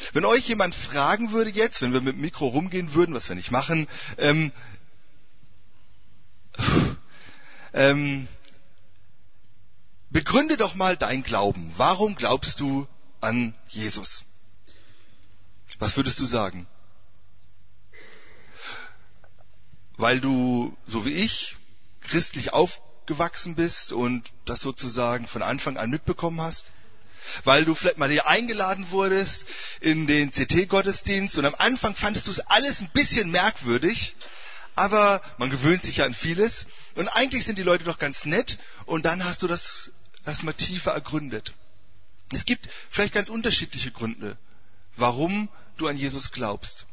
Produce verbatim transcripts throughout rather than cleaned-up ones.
Wenn euch jemand fragen würde jetzt, wenn wir mit dem Mikro rumgehen würden, was wir nicht machen, ähm, ähm, begründe doch mal deinen Glauben. Warum glaubst du an Jesus? Was würdest du sagen? Weil du, so wie ich, christlich aufgewachsen bist und das sozusagen von Anfang an mitbekommen hast? Weil du vielleicht mal hier eingeladen wurdest in den C T-Gottesdienst und am Anfang fandest du es alles ein bisschen merkwürdig, aber man gewöhnt sich ja an vieles und eigentlich sind die Leute doch ganz nett und dann hast du das, das mal tiefer ergründet. Es gibt vielleicht ganz unterschiedliche Gründe, warum du an Jesus glaubst.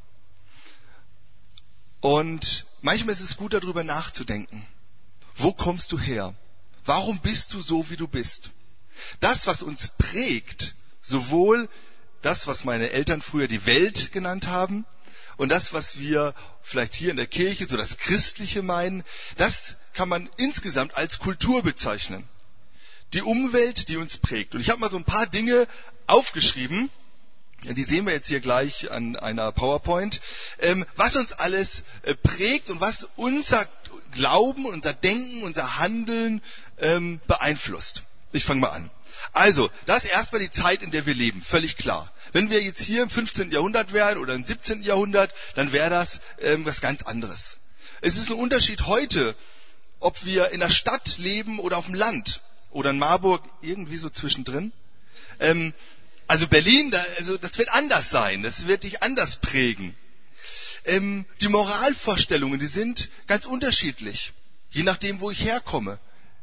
Und manchmal ist es gut, darüber nachzudenken. Wo kommst du her? Warum bist du so, wie du bist? Das, was uns prägt, sowohl das, was meine Eltern früher die Welt genannt haben, und das, was wir vielleicht hier in der Kirche, so das Christliche meinen, das kann man insgesamt als Kultur bezeichnen. Die Umwelt, die uns prägt. Und ich habe mal so ein paar Dinge aufgeschrieben, die sehen wir jetzt hier gleich an einer PowerPoint, was uns alles prägt und was unser Glauben, unser Denken, unser Handeln beeinflusst. Ich fange mal an. Also, das ist erstmal die Zeit, in der wir leben, völlig klar. Wenn wir jetzt hier im fünfzehnten Jahrhundert wären oder im siebzehnten Jahrhundert, dann wäre das ähm, was ganz anderes. Es ist ein Unterschied heute, ob wir in der Stadt leben oder auf dem Land oder in Marburg, irgendwie so zwischendrin. Ähm, also Berlin, da, also das wird anders sein, das wird dich anders prägen. Ähm, die Moralvorstellungen, die sind ganz unterschiedlich, je nachdem, wo ich herkomme.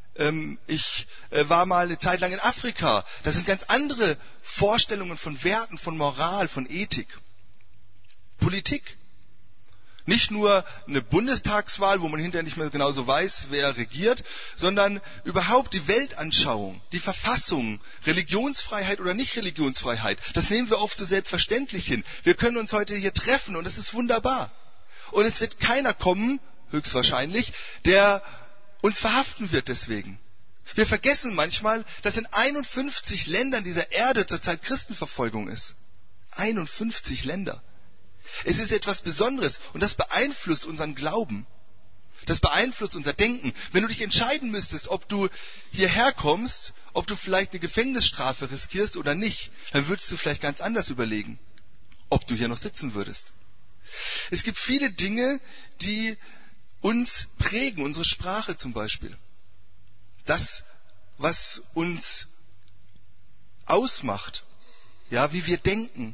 Ich war mal eine Zeit lang in Afrika. Das sind ganz andere Vorstellungen von Werten, von Moral, von Ethik. Politik. Nicht nur eine Bundestagswahl, wo man hinterher nicht mehr genau so weiß, wer regiert, sondern überhaupt die Weltanschauung, die Verfassung, Religionsfreiheit oder Nicht-Religionsfreiheit. Das nehmen wir oft so selbstverständlich hin. Wir können uns heute hier treffen und das ist wunderbar. Und es wird keiner kommen, höchstwahrscheinlich, der uns verhaften wird deswegen. Wir vergessen manchmal, dass in einundfünfzig Ländern dieser Erde zurzeit Christenverfolgung ist. einundfünfzig Länder. Es ist etwas Besonderes und das beeinflusst unseren Glauben. Das beeinflusst unser Denken. Wenn du dich entscheiden müsstest, ob du hierher kommst, ob du vielleicht eine Gefängnisstrafe riskierst oder nicht, dann würdest du vielleicht ganz anders überlegen, ob du hier noch sitzen würdest. Es gibt viele Dinge, die uns prägen, unsere Sprache zum Beispiel. Das, was uns ausmacht, ja, wie wir denken.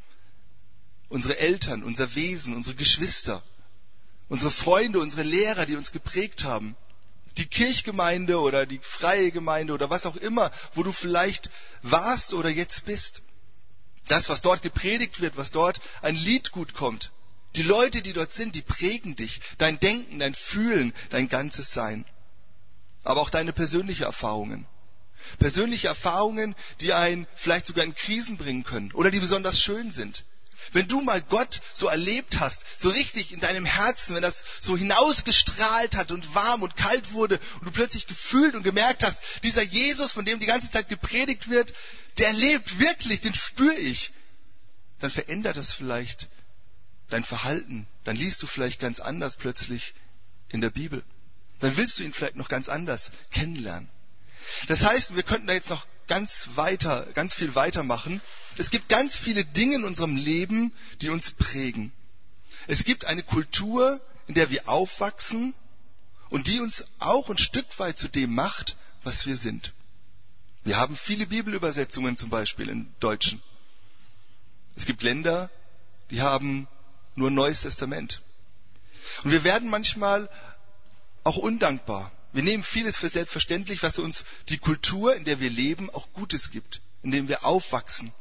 Unsere Eltern, unser Wesen, unsere Geschwister, unsere Freunde, unsere Lehrer, die uns geprägt haben. Die Kirchgemeinde oder die freie Gemeinde oder was auch immer, wo du vielleicht warst oder jetzt bist. Das, was dort gepredigt wird, was dort ein Lied gut kommt. Die Leute, die dort sind, die prägen dich, dein Denken, dein Fühlen, dein ganzes Sein. Aber auch deine persönlichen Erfahrungen. Persönliche Erfahrungen, die einen vielleicht sogar in Krisen bringen können oder die besonders schön sind. Wenn du mal Gott so erlebt hast, so richtig in deinem Herzen, wenn das so hinausgestrahlt hat und warm und kalt wurde und du plötzlich gefühlt und gemerkt hast, dieser Jesus, von dem die ganze Zeit gepredigt wird, der lebt wirklich, den spüre ich, dann verändert das vielleicht dein Verhalten, dann liest du vielleicht ganz anders plötzlich in der Bibel. Dann willst du ihn vielleicht noch ganz anders kennenlernen. Das heißt, wir könnten da jetzt noch ganz weiter, ganz viel weitermachen. Es gibt ganz viele Dinge in unserem Leben, die uns prägen. Es gibt eine Kultur, in der wir aufwachsen und die uns auch ein Stück weit zu dem macht, was wir sind. Wir haben viele Bibelübersetzungen zum Beispiel im Deutschen. Es gibt Länder, die haben nur ein Neues Testament. Und wir werden manchmal auch undankbar. Wir nehmen vieles für selbstverständlich, was uns die Kultur, in der wir leben, auch Gutes gibt, in dem wir aufwachsen.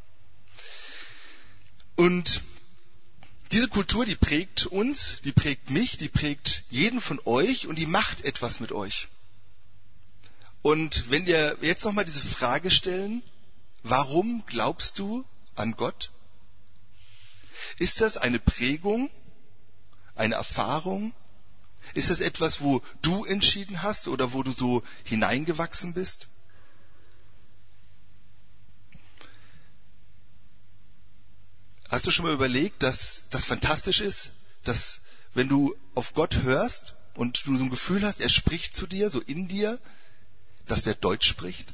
Und diese Kultur, die prägt uns, die prägt mich, die prägt jeden von euch und die macht etwas mit euch. Und wenn wir jetzt nochmal diese Frage stellen, warum glaubst du an Gott? Ist das eine Prägung, eine Erfahrung? Ist das etwas, wo du entschieden hast oder wo du so hineingewachsen bist? Hast du schon mal überlegt, dass das fantastisch ist, dass wenn du auf Gott hörst und du so ein Gefühl hast, er spricht zu dir, so in dir, dass der Deutsch spricht?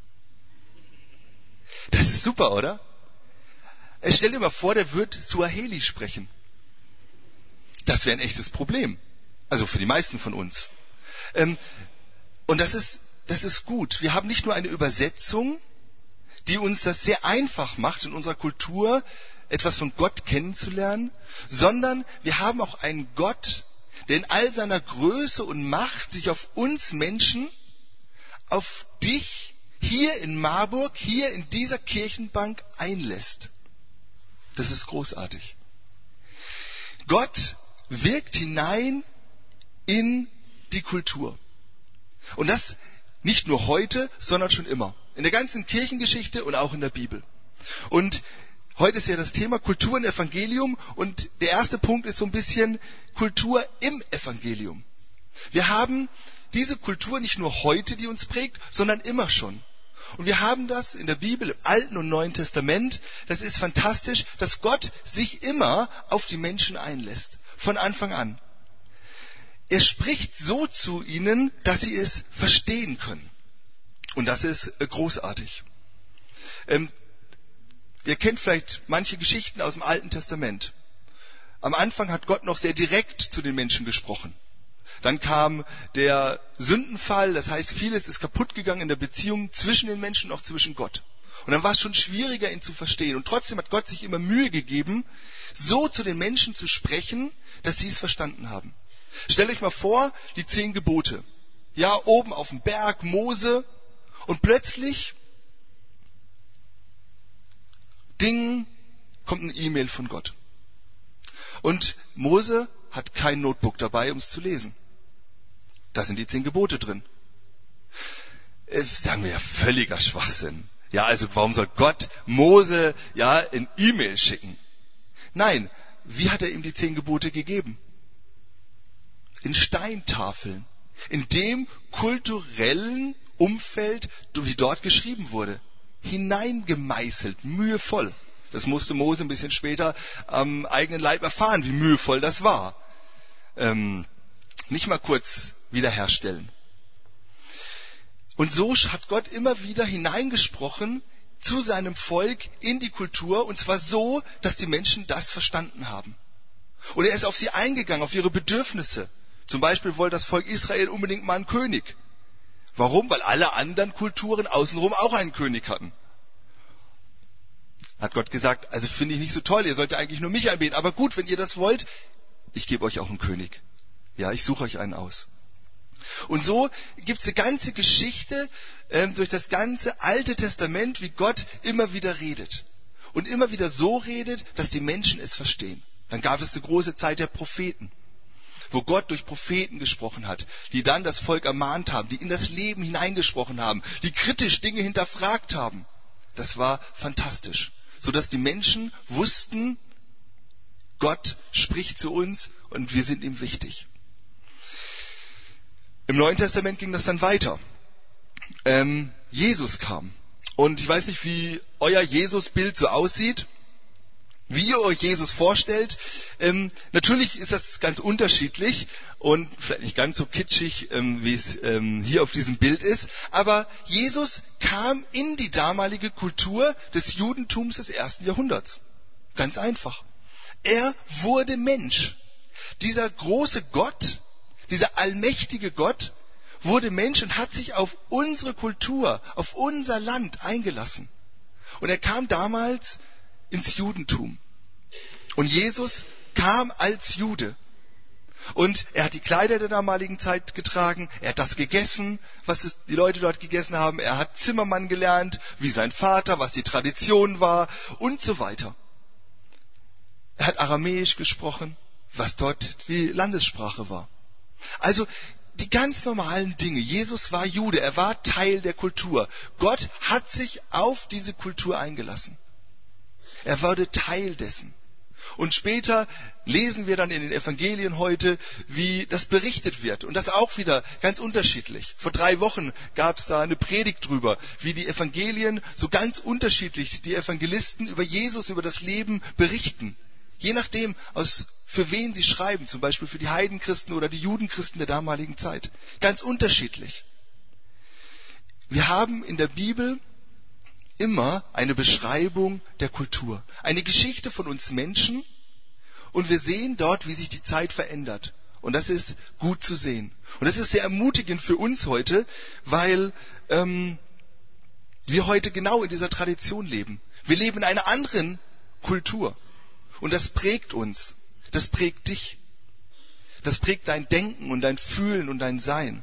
Das ist super, oder? Stell dir mal vor, der wird Suaheli sprechen. Das wäre ein echtes Problem. Also für die meisten von uns. Und das ist, das ist gut. Wir haben nicht nur eine Übersetzung, die uns das sehr einfach macht, in unserer Kultur etwas von Gott kennenzulernen, sondern wir haben auch einen Gott, der in all seiner Größe und Macht sich auf uns Menschen, auf dich hier in Marburg, hier in dieser Kirchenbank einlässt. Das ist großartig. Gott wirkt hinein in die Kultur. Und das nicht nur heute, sondern schon immer. In der ganzen Kirchengeschichte und auch in der Bibel. Und heute ist ja das Thema Kultur im Evangelium und der erste Punkt ist so ein bisschen Kultur im Evangelium. Wir haben diese Kultur nicht nur heute, die uns prägt, sondern immer schon. Und wir haben das in der Bibel, im Alten und Neuen Testament. Das ist fantastisch, dass Gott sich immer auf die Menschen einlässt. Von Anfang an. Er spricht so zu ihnen, dass sie es verstehen können. Und das ist großartig. Ähm, ihr kennt vielleicht manche Geschichten aus dem Alten Testament. Am Anfang hat Gott noch sehr direkt zu den Menschen gesprochen. Dann kam der Sündenfall, das heißt, vieles ist kaputt gegangen in der Beziehung zwischen den Menschen und auch zwischen Gott. Und dann war es schon schwieriger, ihn zu verstehen. Und trotzdem hat Gott sich immer Mühe gegeben, so zu den Menschen zu sprechen, dass sie es verstanden haben. Stellt euch mal vor, die zehn Gebote. Ja, oben auf dem Berg, Mose. Und plötzlich, ding, kommt eine E-Mail von Gott. Und Mose hat kein Notebook dabei, um es zu lesen. Da sind die zehn Gebote drin. Äh, sagen wir ja, völliger Schwachsinn. Ja, also warum soll Gott Mose ja ein E-Mail schicken? Nein, wie hat er ihm die zehn Gebote gegeben? In Steintafeln. In dem kulturellen Umfeld, wie dort geschrieben wurde. Hineingemeißelt, mühevoll. Das musste Mose ein bisschen später am eigenen Leib erfahren, wie mühevoll das war. Ähm, nicht mal kurz wiederherstellen. Und so hat Gott immer wieder hineingesprochen zu seinem Volk in die Kultur, und zwar so, dass die Menschen das verstanden haben. Und er ist auf sie eingegangen, auf ihre Bedürfnisse. Zum Beispiel wollte das Volk Israel unbedingt mal einen König. Warum? Weil alle anderen Kulturen außenrum auch einen König hatten. Hat Gott gesagt, also finde ich nicht so toll, ihr sollt eigentlich nur mich anbeten. Aber gut, wenn ihr das wollt, ich gebe euch auch einen König. Ja, ich suche euch einen aus. Und so gibt es eine ganze Geschichte ähm, durch das ganze Alte Testament, wie Gott immer wieder redet. Und immer wieder so redet, dass die Menschen es verstehen. Dann gab es eine große Zeit der Propheten, wo Gott durch Propheten gesprochen hat, die dann das Volk ermahnt haben, die in das Leben hineingesprochen haben, die kritisch Dinge hinterfragt haben. Das war fantastisch, sodass die Menschen wussten, Gott spricht zu uns und wir sind ihm wichtig. Im Neuen Testament ging das dann weiter. Ähm, Jesus kam. Und ich weiß nicht, wie euer Jesus-Bild so aussieht, wie ihr euch Jesus vorstellt. Ähm, natürlich ist das ganz unterschiedlich und vielleicht nicht ganz so kitschig, ähm, wie es ähm, hier auf diesem Bild ist. Aber Jesus kam in die damalige Kultur des Judentums des ersten Jahrhunderts. Ganz einfach. Er wurde Mensch. Dieser große Gott, dieser allmächtige Gott, wurde Mensch und hat sich auf unsere Kultur, auf unser Land eingelassen. Und er kam damals ins Judentum. Und Jesus kam als Jude. Und er hat die Kleider der damaligen Zeit getragen, er hat das gegessen, was es, die Leute dort gegessen haben, er hat Zimmermann gelernt, wie sein Vater, was die Tradition war und so weiter. Er hat Aramäisch gesprochen, was dort die Landessprache war. Also die ganz normalen Dinge. Jesus war Jude, er war Teil der Kultur. Gott hat sich auf diese Kultur eingelassen. Er wurde Teil dessen. Und später lesen wir dann in den Evangelien heute, wie das berichtet wird. Und das auch wieder ganz unterschiedlich. Vor drei Wochen gab es da eine Predigt drüber, wie die Evangelien so ganz unterschiedlich, die Evangelisten über Jesus, über das Leben berichten. Je nachdem, aus, für wen sie schreiben, zum Beispiel für die Heidenchristen oder die Judenchristen der damaligen Zeit. Ganz unterschiedlich. Wir haben in der Bibel immer eine Beschreibung der Kultur. Eine Geschichte von uns Menschen. Und wir sehen dort, wie sich die Zeit verändert. Und das ist gut zu sehen. Und das ist sehr ermutigend für uns heute, weil ähm, wir heute genau in dieser Tradition leben. Wir leben in einer anderen Kultur. Und das prägt uns. Das prägt dich. Das prägt dein Denken und dein Fühlen und dein Sein.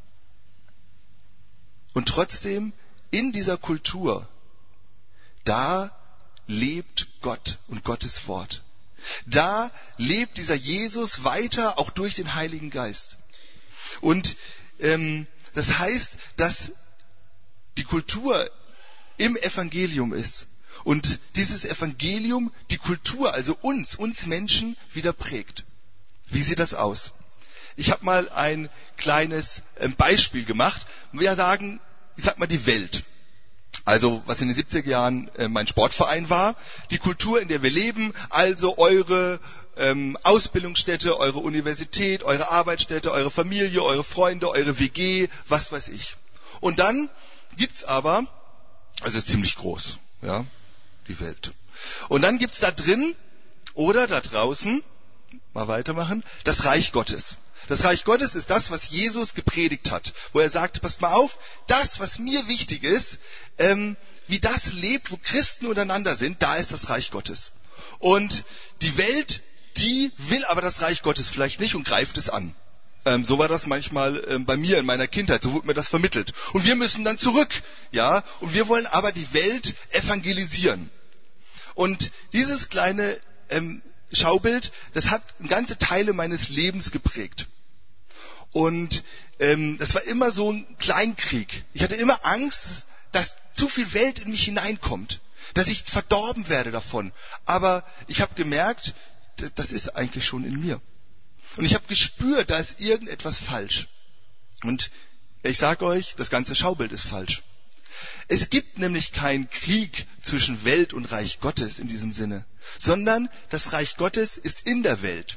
Und trotzdem, in dieser Kultur, da lebt Gott und Gottes Wort. Da lebt dieser Jesus weiter, auch durch den Heiligen Geist. Und ähm, das heißt, dass die Kultur im Evangelium ist. Und dieses Evangelium die Kultur, also uns, uns Menschen, wieder prägt. Wie sieht das aus? Ich habe mal ein kleines ähm, Beispiel gemacht. Wir sagen, ich sag mal die Welt. Also was in den siebziger Jahren äh, mein Sportverein war, die Kultur, in der wir leben, also eure ähm, Ausbildungsstätte, eure Universität, eure Arbeitsstätte, eure Familie, eure Freunde, eure W G, was weiß ich. Und dann gibt's aber, also ist ziemlich groß, ja, die Welt. Und dann gibt's da drin oder da draußen, mal weitermachen, das Reich Gottes. Das Reich Gottes ist das, was Jesus gepredigt hat, wo er sagt, passt mal auf, das, was mir wichtig ist, ähm, wie das lebt, wo Christen untereinander sind, da ist das Reich Gottes. Und die Welt, die will aber das Reich Gottes vielleicht nicht und greift es an. Ähm, so war das manchmal ähm, bei mir in meiner Kindheit, so wurde mir das vermittelt. Und wir müssen dann zurück, ja, und wir wollen aber die Welt evangelisieren. Und dieses kleine ähm, Schaubild, das hat ganze Teile meines Lebens geprägt. Und ähm, das war immer so ein Kleinkrieg. Ich hatte immer Angst, dass zu viel Welt in mich hineinkommt, dass ich verdorben werde davon. Aber ich habe gemerkt, das ist eigentlich schon in mir. Und ich habe gespürt, da ist irgendetwas falsch. Und ich sage euch, das ganze Schaubild ist falsch. Es gibt nämlich keinen Krieg zwischen Welt und Reich Gottes in diesem Sinne, sondern das Reich Gottes ist in der Welt.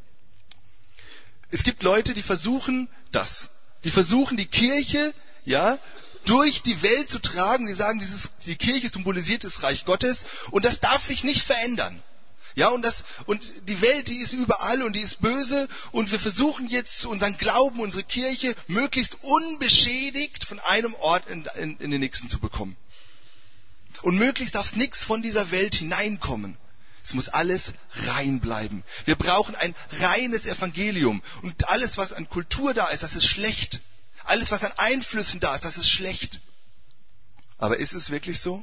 Es gibt Leute, die versuchen das. Die versuchen die Kirche, ja, durch die Welt zu tragen. Die sagen, dieses, die Kirche symbolisiert das Reich Gottes und das darf sich nicht verändern. Ja, und das, und die Welt, die ist überall und die ist böse und wir versuchen jetzt unseren Glauben, unsere Kirche möglichst unbeschädigt von einem Ort in, in, in den nächsten zu bekommen. Und möglichst darf nichts von dieser Welt hineinkommen. Es muss alles rein bleiben. Wir brauchen ein reines Evangelium. Und alles, was an Kultur da ist, das ist schlecht. Alles, was an Einflüssen da ist, das ist schlecht. Aber ist es wirklich so?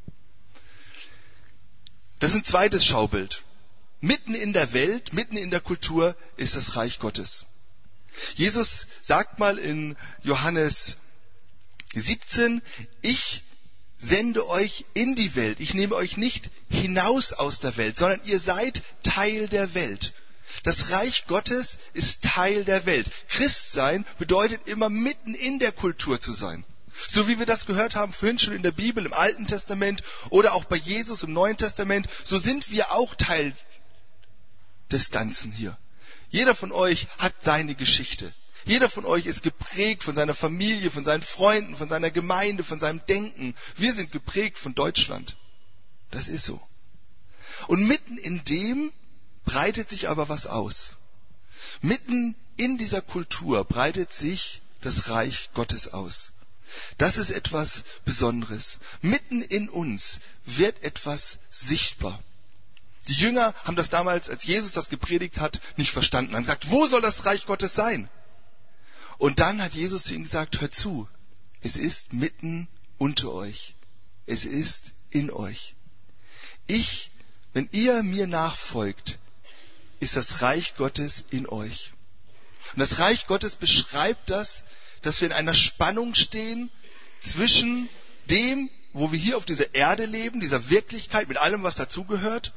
Das ist ein zweites Schaubild. Mitten in der Welt, mitten in der Kultur ist das Reich Gottes. Jesus sagt mal in Johannes siebzehn, ich sende euch in die Welt. Ich nehme euch nicht hinaus aus der Welt, sondern ihr seid Teil der Welt. Das Reich Gottes ist Teil der Welt. Christsein bedeutet immer mitten in der Kultur zu sein. So wie wir das gehört haben vorhin schon in der Bibel, im Alten Testament oder auch bei Jesus im Neuen Testament, so sind wir auch Teil des Ganzen hier. Jeder von euch hat seine Geschichte. Jeder von euch ist geprägt von seiner Familie, von seinen Freunden, von seiner Gemeinde, von seinem Denken. Wir sind geprägt von Deutschland. Das ist so. Und mitten in dem breitet sich aber was aus. Mitten in dieser Kultur breitet sich das Reich Gottes aus. Das ist etwas Besonderes. Mitten in uns wird etwas sichtbar. Die Jünger haben das damals, als Jesus das gepredigt hat, nicht verstanden. Haben gesagt, wo soll das Reich Gottes sein? Und dann hat Jesus zu ihnen gesagt, hört zu, es ist mitten unter euch. Es ist in euch. Ich, wenn ihr mir nachfolgt, ist das Reich Gottes in euch. Und das Reich Gottes beschreibt das, dass wir in einer Spannung stehen zwischen dem, wo wir hier auf dieser Erde leben, dieser Wirklichkeit mit allem, was dazugehört,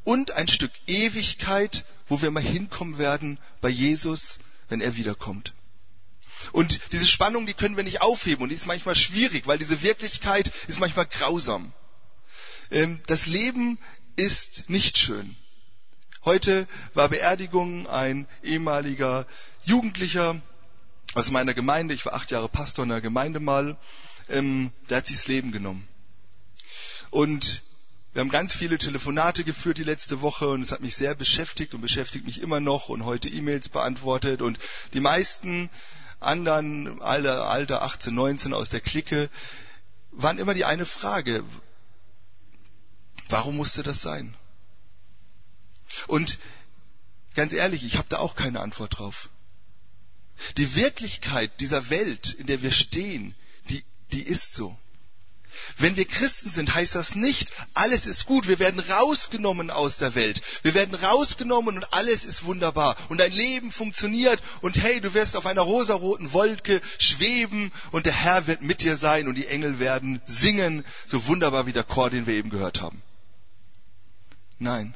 und ein Stück Ewigkeit, wo wir mal hinkommen werden bei Jesus, wenn er wiederkommt. Und diese Spannung, die können wir nicht aufheben und die ist manchmal schwierig, weil diese Wirklichkeit ist manchmal grausam. Das Leben ist nicht schön. Heute war Beerdigung, ein ehemaliger Jugendlicher aus meiner Gemeinde, ich war acht Jahre Pastor in der Gemeinde mal, ähm, der hat sich das Leben genommen. Und wir haben ganz viele Telefonate geführt die letzte Woche und es hat mich sehr beschäftigt und beschäftigt mich immer noch und heute E-Mails beantwortet und die meisten anderen, Alter, Alter achtzehn, neunzehn aus der Clique, waren immer die eine Frage: Warum musste das sein? Und ganz ehrlich, ich habe da auch keine Antwort drauf. Die Wirklichkeit dieser Welt, in der wir stehen, die, die ist so. Wenn wir Christen sind, heißt das nicht, alles ist gut. Wir werden rausgenommen aus der Welt. Wir werden rausgenommen und alles ist wunderbar. Und dein Leben funktioniert und hey, du wirst auf einer rosaroten Wolke schweben und der Herr wird mit dir sein und die Engel werden singen, so wunderbar wie der Chor, den wir eben gehört haben. Nein.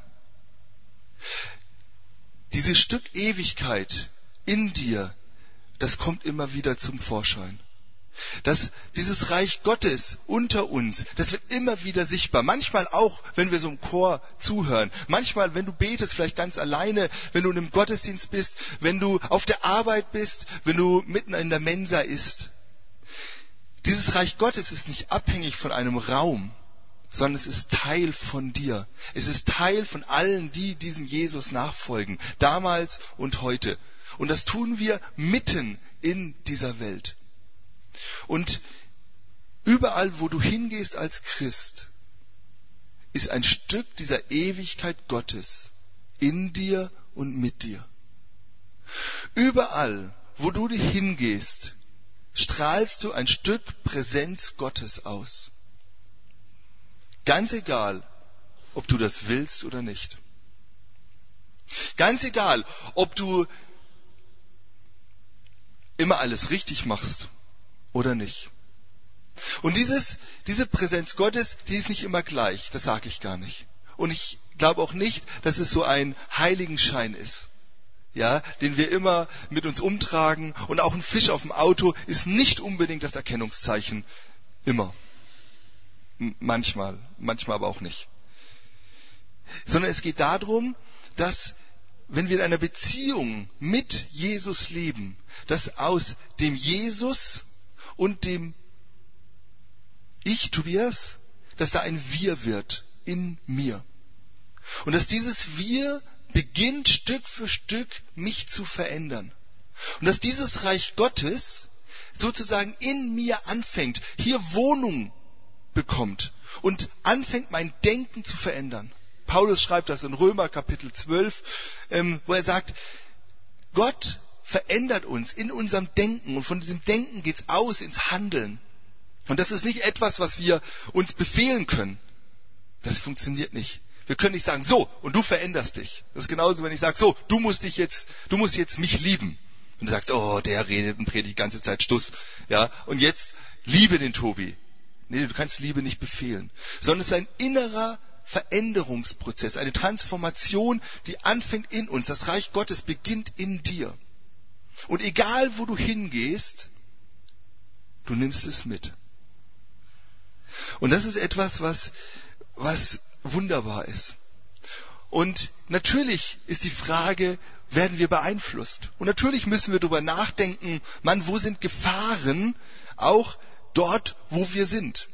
Dieses Stück Ewigkeit in dir, das kommt immer wieder zum Vorschein. Das, dieses Reich Gottes unter uns, das wird immer wieder sichtbar. Manchmal auch, wenn wir so im Chor zuhören. Manchmal, wenn du betest, vielleicht ganz alleine, wenn du in einem Gottesdienst bist, wenn du auf der Arbeit bist, wenn du mitten in der Mensa isst. Dieses Reich Gottes ist nicht abhängig von einem Raum, sondern es ist Teil von dir. Es ist Teil von allen, die diesem Jesus nachfolgen, damals und heute. Und das tun wir mitten in dieser Welt. Und überall, wo du hingehst als Christ, ist ein Stück dieser Ewigkeit Gottes in dir und mit dir. Überall, wo du hingehst, strahlst du ein Stück Präsenz Gottes aus. Ganz egal, ob du das willst oder nicht. Ganz egal, ob du immer alles richtig machst oder nicht. Und dieses, diese Präsenz Gottes, die ist nicht immer gleich, das sage ich gar nicht. Und ich glaube auch nicht, dass es so ein Heiligenschein ist, ja, den wir immer mit uns umtragen. Und auch ein Fisch auf dem Auto ist nicht unbedingt das Erkennungszeichen, immer. M- manchmal, manchmal aber auch nicht. Sondern es geht darum, dass wenn wir in einer Beziehung mit Jesus leben, dass aus dem Jesus und dem Ich, Tobias, dass da ein Wir wird in mir. Und dass dieses Wir beginnt Stück für Stück mich zu verändern. Und dass dieses Reich Gottes sozusagen in mir anfängt, hier Wohnung bekommt und anfängt mein Denken zu verändern. Paulus schreibt das in Römer Kapitel zwölf, ähm, wo er sagt, Gott verändert uns in unserem Denken und von diesem Denken geht's aus ins Handeln. Und das ist nicht etwas, was wir uns befehlen können. Das funktioniert nicht. Wir können nicht sagen, so, und du veränderst dich. Das ist genauso, wenn ich sage, so, du musst dich jetzt, du musst jetzt mich lieben. Und du sagst, oh, der redet und predigt die ganze Zeit Stuss. Ja, und jetzt liebe den Tobi. Nee, du kannst Liebe nicht befehlen. Sondern es ist ein innerer Veränderungsprozess, eine Transformation, die anfängt in uns. Das Reich Gottes beginnt in dir. Und egal, wo du hingehst, du nimmst es mit. Und das ist etwas, was, was wunderbar ist. Und natürlich ist die Frage, werden wir beeinflusst? Und natürlich müssen wir darüber nachdenken, Mann, wo sind Gefahren, auch dort, wo wir sind?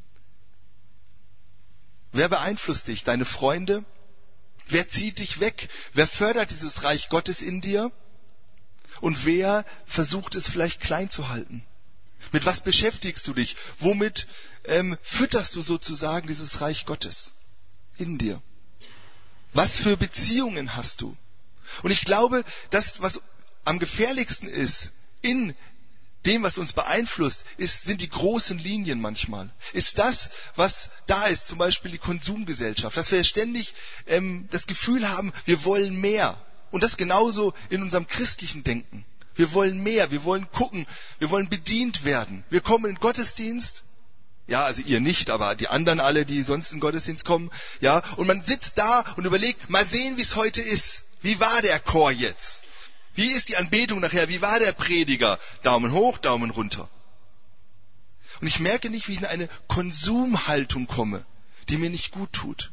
Wer beeinflusst dich? Deine Freunde? Wer zieht dich weg? Wer fördert dieses Reich Gottes in dir? Und wer versucht es vielleicht klein zu halten? Mit was beschäftigst du dich? Womit ähm, fütterst du sozusagen dieses Reich Gottes in dir? Was für Beziehungen hast du? Und ich glaube, das, was am gefährlichsten ist in dem, was uns beeinflusst, ist, sind die großen Linien manchmal. Ist das, was da ist, zum Beispiel die Konsumgesellschaft, dass wir ständig ähm, das Gefühl haben, wir wollen mehr. Und das genauso in unserem christlichen Denken. Wir wollen mehr, wir wollen gucken, wir wollen bedient werden. Wir kommen in den Gottesdienst, Ja, also ihr nicht, aber die anderen alle, die sonst in den Gottesdienst kommen. Ja, und man sitzt da und überlegt, mal sehen, wie es heute ist. Wie war der Chor jetzt? Wie ist die Anbetung nachher? Wie war der Prediger? Daumen hoch, Daumen runter. Und ich merke nicht, wie ich in eine Konsumhaltung komme, die mir nicht gut tut.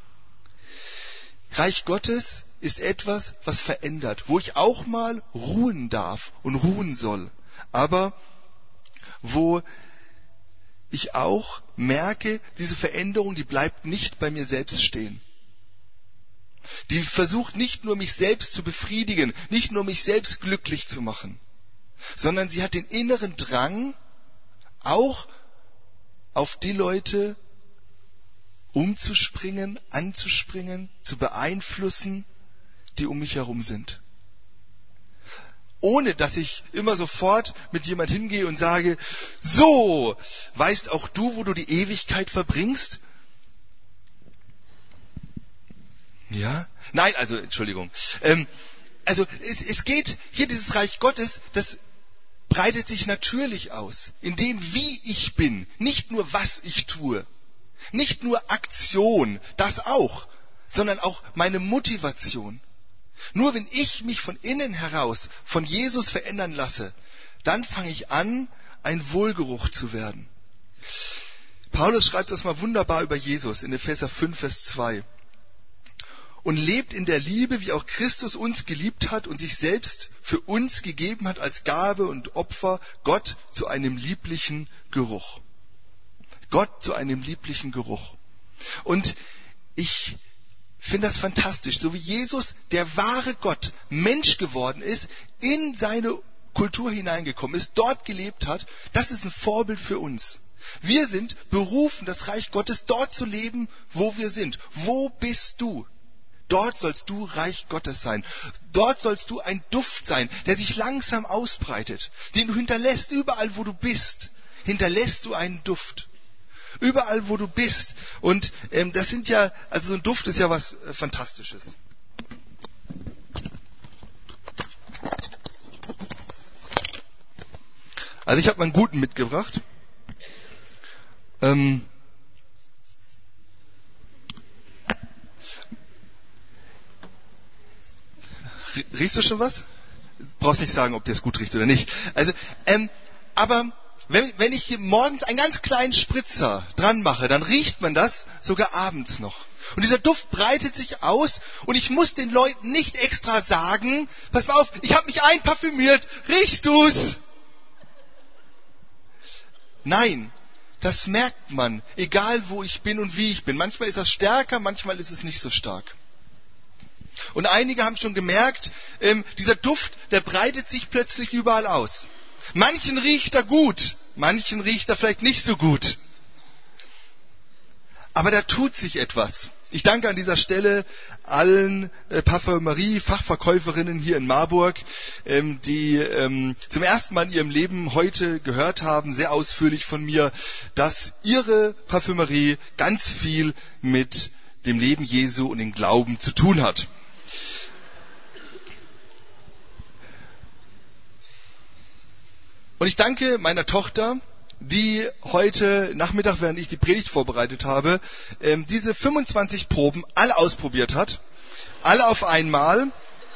Reich Gottes ist etwas, was verändert, wo ich auch mal ruhen darf und ruhen soll. Aber wo ich auch merke, diese Veränderung, die bleibt nicht bei mir selbst stehen. Die versucht nicht nur mich selbst zu befriedigen, nicht nur mich selbst glücklich zu machen, sondern sie hat den inneren Drang, auch auf die Leute umzuspringen, anzuspringen, zu beeinflussen, die um mich herum sind. Ohne dass ich immer sofort mit jemand hingehe und sage, so, weißt auch du, wo du die Ewigkeit verbringst? Ja? Nein, also, Entschuldigung. Ähm, also, es, es geht, hier dieses Reich Gottes, das breitet sich natürlich aus, in dem, wie ich bin, nicht nur was ich tue, nicht nur Aktion, das auch, sondern auch meine Motivation. Nur wenn ich mich von innen heraus von Jesus verändern lasse, dann fange ich an, ein Wohlgeruch zu werden. Paulus schreibt das mal wunderbar über Jesus in Epheser fünf, Vers zwei. Und lebt in der Liebe, wie auch Christus uns geliebt hat und sich selbst für uns gegeben hat als Gabe und Opfer, Gott zu einem lieblichen Geruch. Gott zu einem lieblichen Geruch. Und ich finde das fantastisch, so wie Jesus, der wahre Gott, Mensch geworden ist, in seine Kultur hineingekommen ist, dort gelebt hat, das ist ein Vorbild für uns. Wir sind berufen, das Reich Gottes dort zu leben, wo wir sind. Wo bist du? Dort sollst du Reich Gottes sein. Dort sollst du ein Duft sein, der sich langsam ausbreitet, den du hinterlässt, überall wo du bist, hinterlässt du einen Duft. Überall wo du bist. Und ähm, das sind ja, also so ein Duft ist ja was äh, Fantastisches. Also ich habe mal einen guten mitgebracht. Ähm, Riechst du schon was? Brauchst nicht sagen, ob dir es gut riecht oder nicht. Also, ähm, aber wenn, wenn ich hier morgens einen ganz kleinen Spritzer dran mache, dann riecht man das sogar abends noch. Und dieser Duft breitet sich aus und ich muss den Leuten nicht extra sagen, pass mal auf, ich habe mich einparfümiert, riechst du's? Nein, das merkt man, egal wo ich bin und wie ich bin. Manchmal ist das stärker, manchmal ist es nicht so stark. Und einige haben schon gemerkt, ähm, dieser Duft, der breitet sich plötzlich überall aus. Manchen riecht er gut, manchen riecht er vielleicht nicht so gut. Aber da tut sich etwas. Ich danke an dieser Stelle allen äh, Parfümerie-Fachverkäuferinnen hier in Marburg, ähm, die ähm, zum ersten Mal in ihrem Leben heute gehört haben, sehr ausführlich von mir, dass ihre Parfümerie ganz viel mit dem Leben Jesu und dem Glauben zu tun hat. Und ich danke meiner Tochter, die heute Nachmittag, während ich die Predigt vorbereitet habe, ähm, diese fünfundzwanzig Proben alle ausprobiert hat. Alle auf einmal.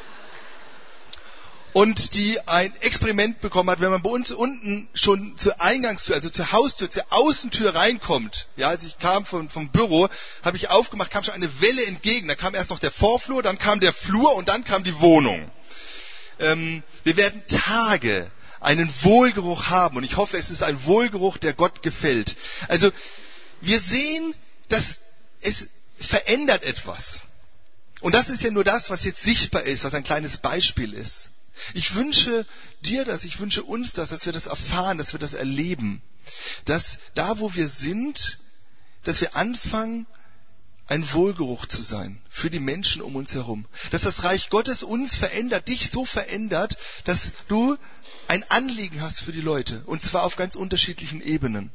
Und die ein Experiment bekommen hat, wenn man bei uns unten schon zur Eingangstür, also zur Haustür, zur Außentür reinkommt. Ja, als ich kam vom, vom Büro, habe ich aufgemacht, kam schon eine Welle entgegen. Da kam erst noch der Vorflur, dann kam der Flur und dann kam die Wohnung. Ähm, wir werden Tage einen Wohlgeruch haben. Und ich hoffe, es ist ein Wohlgeruch, der Gott gefällt. Also, wir sehen, dass es verändert etwas. Und das ist ja nur das, was jetzt sichtbar ist, was ein kleines Beispiel ist. Ich wünsche dir das, ich wünsche uns das, dass wir das erfahren, dass wir das erleben. Dass da, wo wir sind, dass wir anfangen, ein Wohlgeruch zu sein für die Menschen um uns herum. Dass das Reich Gottes uns verändert, dich so verändert, dass du ein Anliegen hast für die Leute. Und zwar auf ganz unterschiedlichen Ebenen.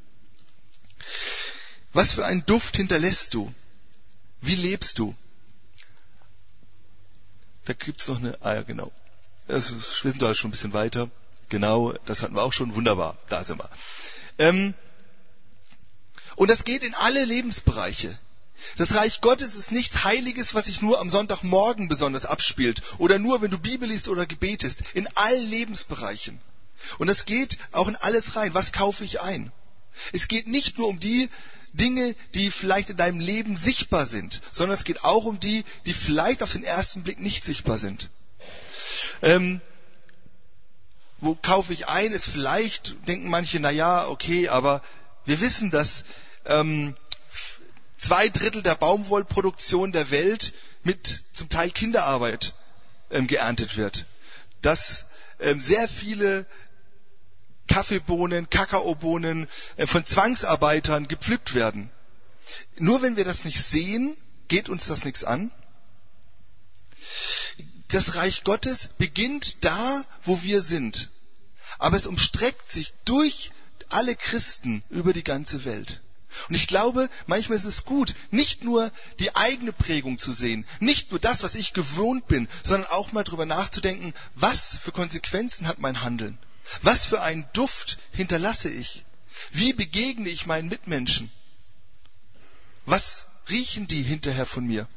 Was für einen Duft hinterlässt du? Wie lebst du? Da gibt's noch eine, ah ja genau. Das ist, wir sind da schon ein bisschen weiter. Genau, das hatten wir auch schon. Wunderbar, da sind wir. Ähm, Und das geht in alle Lebensbereiche. Das Reich Gottes ist nichts Heiliges, was sich nur am Sonntagmorgen besonders abspielt oder nur, wenn du Bibel liest oder gebetest. In allen Lebensbereichen. Und das geht auch in alles rein. Was kaufe ich ein? Es geht nicht nur um die Dinge, die vielleicht in deinem Leben sichtbar sind, sondern es geht auch um die, die vielleicht auf den ersten Blick nicht sichtbar sind. Ähm, wo kaufe ich ein? Ist vielleicht, denken manche, na ja, okay, aber wir wissen, dass ähm, zwei Drittel der Baumwollproduktion der Welt mit zum Teil Kinderarbeit ähm, geerntet wird. Dass ähm, sehr viele Kaffeebohnen, Kakaobohnen äh, von Zwangsarbeitern gepflückt werden. Nur wenn wir das nicht sehen, geht uns das nichts an. Das Reich Gottes beginnt da, wo wir sind. Aber es umstreckt sich durch alle Christen über die ganze Welt. Und ich glaube, manchmal ist es gut, nicht nur die eigene Prägung zu sehen, nicht nur das, was ich gewohnt bin, sondern auch mal drüber nachzudenken, was für Konsequenzen hat mein Handeln? Was für einen Duft hinterlasse ich? Wie begegne ich meinen Mitmenschen? Was riechen die hinterher von mir?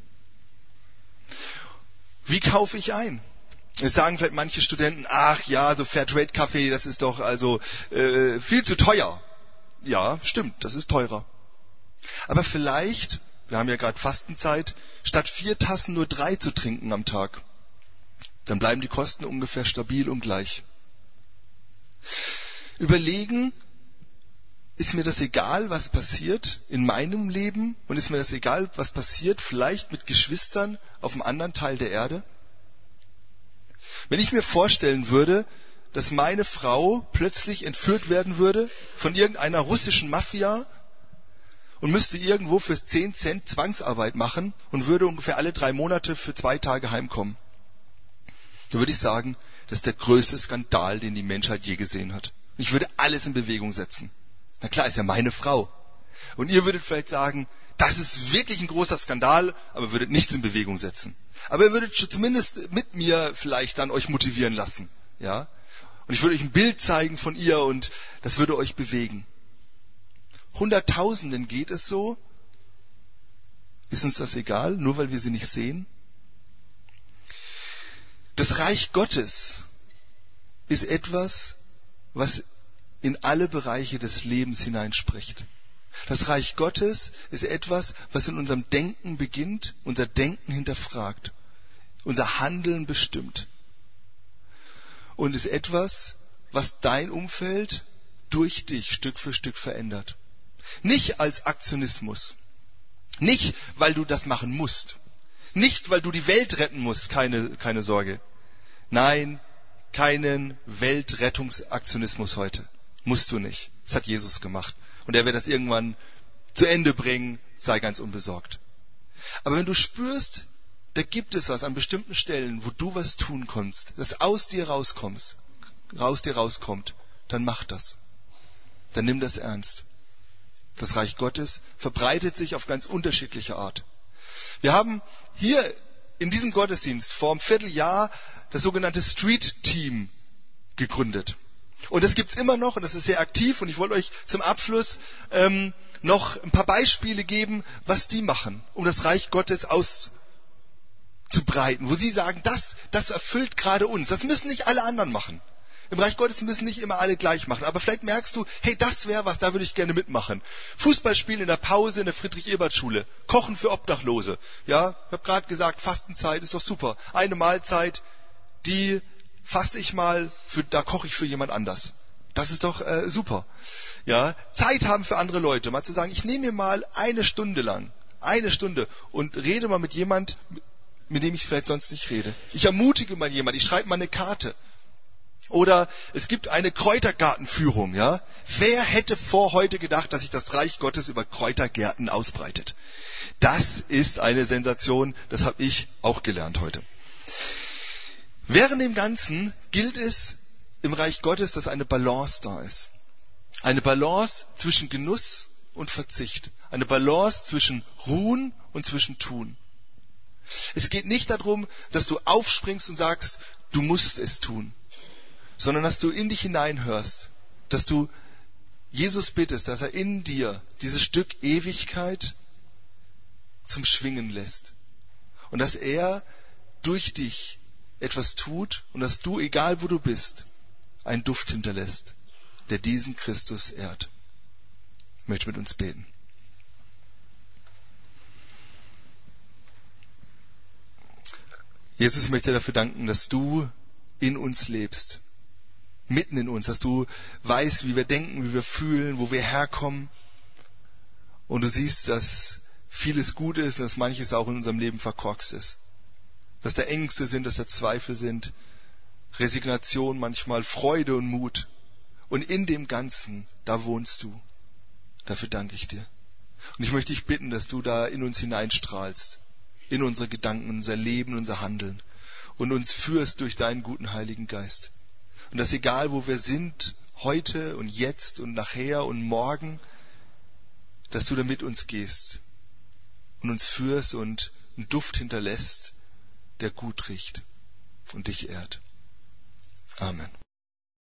Wie kaufe ich ein? Jetzt sagen vielleicht manche Studenten, ach ja, so Fairtrade-Kaffee, das ist doch also äh, viel zu teuer. Ja, stimmt, das ist teurer. Aber vielleicht, wir haben ja gerade Fastenzeit, statt vier Tassen nur drei zu trinken am Tag, dann bleiben die Kosten ungefähr stabil und gleich. Überlegen, ist mir das egal, was passiert in meinem Leben? Und ist mir das egal, was passiert vielleicht mit Geschwistern auf einem anderen Teil der Erde? Wenn ich mir vorstellen würde, dass meine Frau plötzlich entführt werden würde von irgendeiner russischen Mafia und müsste irgendwo für zehn Cent Zwangsarbeit machen und würde ungefähr alle drei Monate für zwei Tage heimkommen, dann würde ich sagen, das ist der größte Skandal, den die Menschheit je gesehen hat. Ich würde alles in Bewegung setzen. Na klar, ist ja meine Frau. Und ihr würdet vielleicht sagen, das ist wirklich ein großer Skandal, aber würdet nichts in Bewegung setzen. Aber ihr würdet zumindest mit mir vielleicht dann euch motivieren lassen. Ja? Und ich würde euch ein Bild zeigen von ihr und das würde euch bewegen. Hunderttausenden geht es so. Ist uns das egal, nur weil wir sie nicht sehen? Das Reich Gottes ist etwas, was in alle Bereiche des Lebens hineinspricht. Das Reich Gottes ist etwas, was in unserem Denken beginnt, unser Denken hinterfragt, unser Handeln bestimmt. Und ist etwas, was dein Umfeld durch dich Stück für Stück verändert. Nicht als Aktionismus. Nicht, weil du das machen musst. Nicht, weil du die Welt retten musst, keine, keine Sorge. Nein, keinen Weltrettungsaktionismus heute. Musst du nicht. Das hat Jesus gemacht. Und er wird das irgendwann zu Ende bringen, sei ganz unbesorgt. Aber wenn du spürst, da gibt es was an bestimmten Stellen, wo du was tun kannst, das aus dir rauskommst, aus dir rauskommt, dann mach das. Dann nimm das ernst. Das Reich Gottes verbreitet sich auf ganz unterschiedliche Art. Wir haben hier in diesem Gottesdienst vor einem Vierteljahr das sogenannte Street Team gegründet. Und das gibt's immer noch und das ist sehr aktiv und ich wollte euch zum Abschluss ähm, noch ein paar Beispiele geben, was die machen, um das Reich Gottes auszubreiten, wo sie sagen, das, das erfüllt gerade uns. Das müssen nicht alle anderen machen. Im Reich Gottes müssen nicht immer alle gleich machen, aber vielleicht merkst du, hey, das wäre was, da würde ich gerne mitmachen. Fußballspielen in der Pause in der Friedrich-Ebert-Schule, Kochen für Obdachlose. Ja, ich habe gerade gesagt, Fastenzeit ist doch super. Eine Mahlzeit, die faste ich mal, für, da koche ich für jemand anders. Das ist doch äh, super. Ja, Zeit haben für andere Leute, mal zu sagen, ich nehme mir mal eine Stunde lang, eine Stunde und rede mal mit jemand, mit dem ich vielleicht sonst nicht rede. Ich ermutige mal jemand, ich schreibe mal eine Karte. Oder es gibt eine Kräutergartenführung, ja. Wer hätte vor heute gedacht, dass sich das Reich Gottes über Kräutergärten ausbreitet? Das ist eine Sensation, das habe ich auch gelernt heute. Während dem Ganzen gilt es im Reich Gottes, dass eine Balance da ist. Eine Balance zwischen Genuss und Verzicht. Eine Balance zwischen Ruhen und zwischen Tun. Es geht nicht darum, dass du aufspringst und sagst, du musst es tun, sondern dass du in dich hineinhörst, dass du Jesus bittest, dass er in dir dieses Stück Ewigkeit zum Schwingen lässt. Und dass er durch dich etwas tut und dass du, egal wo du bist, einen Duft hinterlässt, der diesen Christus ehrt. Ich möchte mit uns beten. Jesus, ich möchte dir dafür danken, dass du in uns lebst, mitten in uns, dass du weißt, wie wir denken, wie wir fühlen, wo wir herkommen. Und du siehst, dass vieles gut ist und dass manches auch in unserem Leben verkorkst ist. Dass da Ängste sind, dass da Zweifel sind, Resignation manchmal, Freude und Mut. Und in dem Ganzen, da wohnst du. Dafür danke ich dir. Und ich möchte dich bitten, dass du da in uns hineinstrahlst, in unsere Gedanken, unser Leben, unser Handeln und uns führst durch deinen guten Heiligen Geist. Und dass egal, wo wir sind, heute und jetzt und nachher und morgen, dass du da mit uns gehst und uns führst und einen Duft hinterlässt, der gut riecht und dich ehrt. Amen.